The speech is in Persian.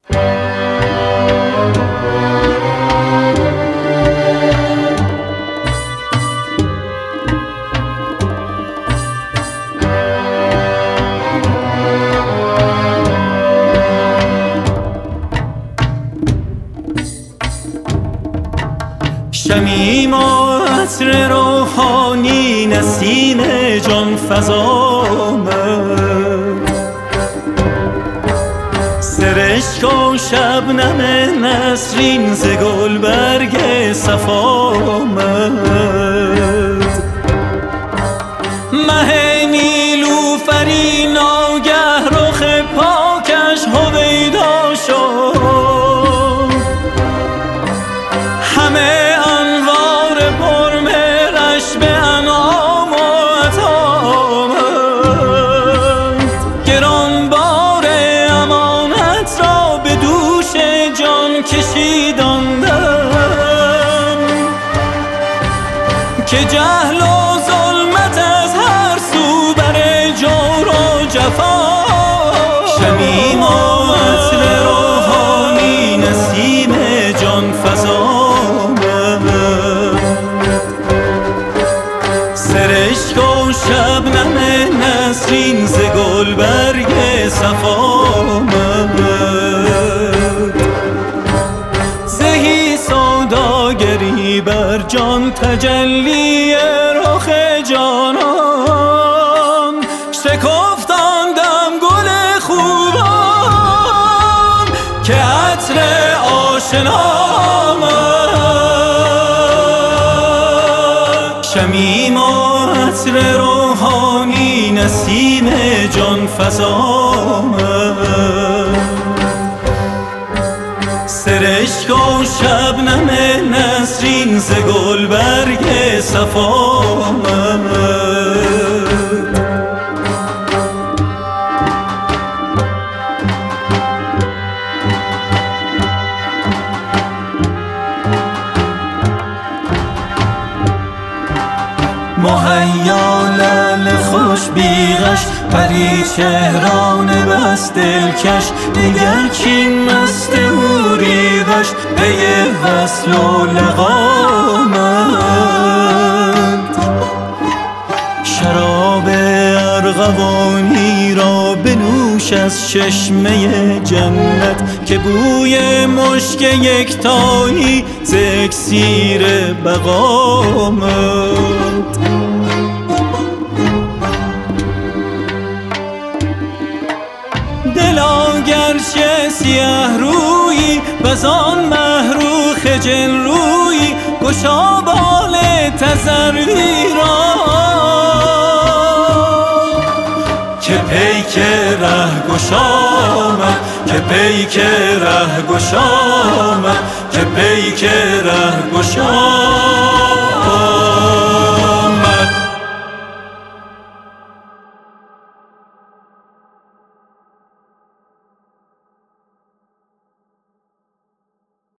شمیم و عطر روحانی نسیم جان فضا آمد، سرشک و شبنم نسرین ز گلبرگ صفا آمد. مه نیلوفری ناگه رخ پاکش هویدا شد، همه کشیداندم که جهل و ظلمت از هر سو بر جور و جفا. شمیم و عطر روحانی نسیم جان فضا آمد، سرشک و شبنم نسرین ز گلبرگ صفا آمد. سوداگری بر جان تجلی رخ جانان، شکفتاندم گل خوبان که عطر آشنا آمد. شمیم و عطر روحانی نسیم جان فضا آمد، سرشک و شبنم نسرین ز گلبرگ صفا آمد. مهیا لعل خوش بیغش پری چهران بس دلکش، نگر کین مست حوریش پی وصل و لقا آمد. شراب ارغوانی را بنوش از چشمه جنت که بوی مشک یکتایی ز اکسیر بقا آمد. دلا گرچه سیه رویی وزان مه رو خجل رویی، گشا بال تذروی را که پیک ره گشا آمد، که پیک ره گشا آمد، که پیک ره گشا